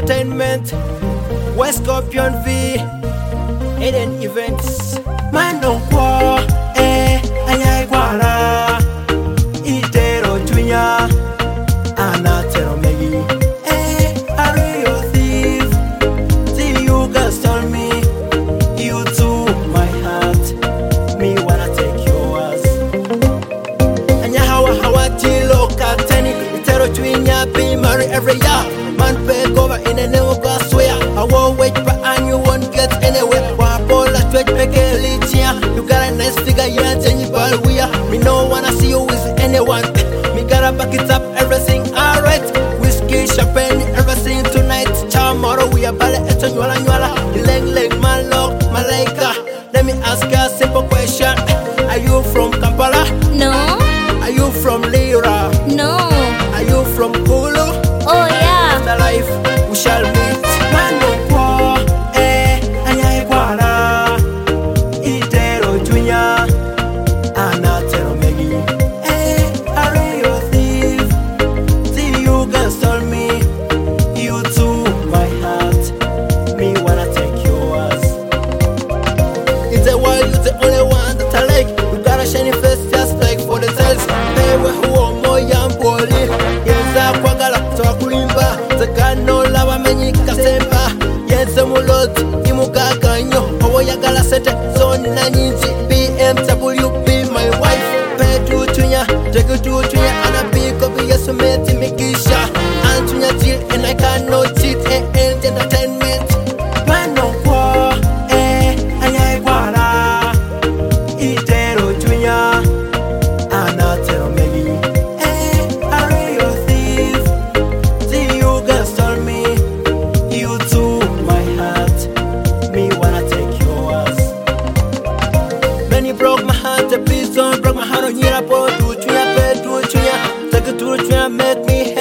Entertainment, West Scorpion V, Eden Events. Man don't war, ayay guara, itero tunya, anatero megi. Are you a thief? See you guys tell me, you to my heart, me wanna take yours. Anya hawa tilo kateni, itero tunya be marry every year. Man pay cover in a new gas swear. I won't wait for and you won't get anywhere. Wapola stretch make a lichia. You got a nice figure, yeah, and you ball we are. Me no wanna see you with anyone. Me gotta back it up, everything alright. Whiskey, champagne, everything tonight. Tomorrow we are ballet et nyala nyala. Leg man lock, malaika. Let me ask you a simple question. Are you from Kampala? No. Are you from Lira? No. Are you from Kulu? Oh yeah. The life we shall meet. Man no war, ayay guara, itero tunya, anatero megi. Are you a thief? See you guys tell me, you to my heart, me wanna take yours. In the world you're the only one that I like. You got a shiny face just like for the tales. Baby who are more young boy. Yenza kwagala twakulimba. Zakano lava menyi kasemba. Yenza muloti imugaga nyo. Owo yagala sete zoni na nyinji. BMW be my wife. Petu tunya, dregu tunya. Ana biko be yesu meti mikisha. Antunya chill and I cannot cheat. Entertainment. Man no war, ayay guara. Itero tunya, anatero megi. Are you a thief? See you guys tell me, you to my heart, me wanna take yours. Many broke my heart, please don't break my heart on your boat. Do tunya, take it to tunya, make me